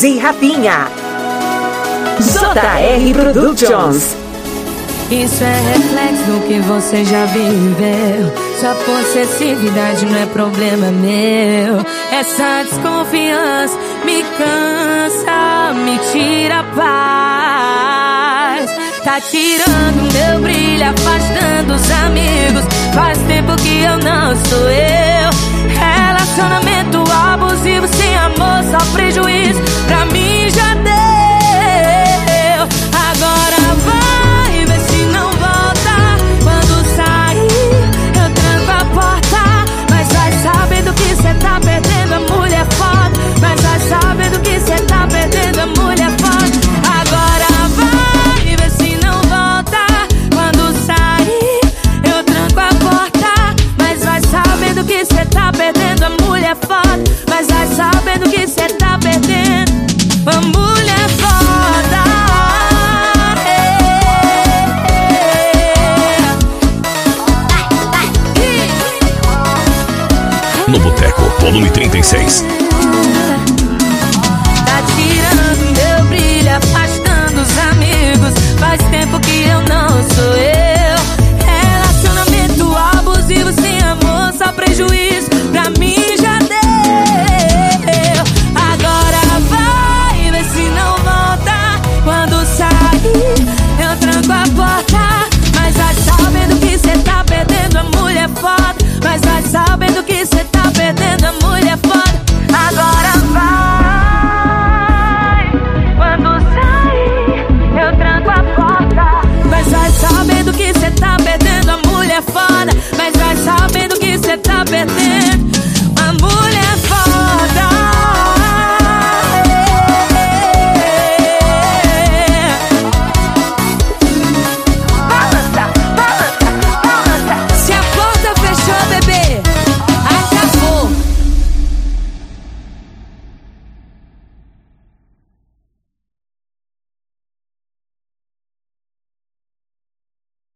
Mendes e Rafinha. JR Productions. Isso é reflexo do que você já viveu. Sua possessividade não é problema meu. Essa desconfiança me cansa, me tira a paz. Tá tirando meu brilho, afastando os amigos. Faz tempo que eu não sou eu. Relacionamento abusivo, sem amor, só prejuízo. Pra mim já deu. Agora vai ver se não volta. Quando sair, eu tranco a porta. Mas vai sabendo que cê tá perdendo a mulher foda. Mas vai sabendo que cê tá perdendo a mulher foda. Agora vai ver se não volta. Quando sair, eu tranco a porta. Mas vai sabendo que cê tá perdendo a mulher foda. Mas vai sabendo que cê tá perdendo a mulher foda. No Boteco, volume 36. Tá tirando meu brilho, afastando os amigos. Faz tempo que eu não sou eu.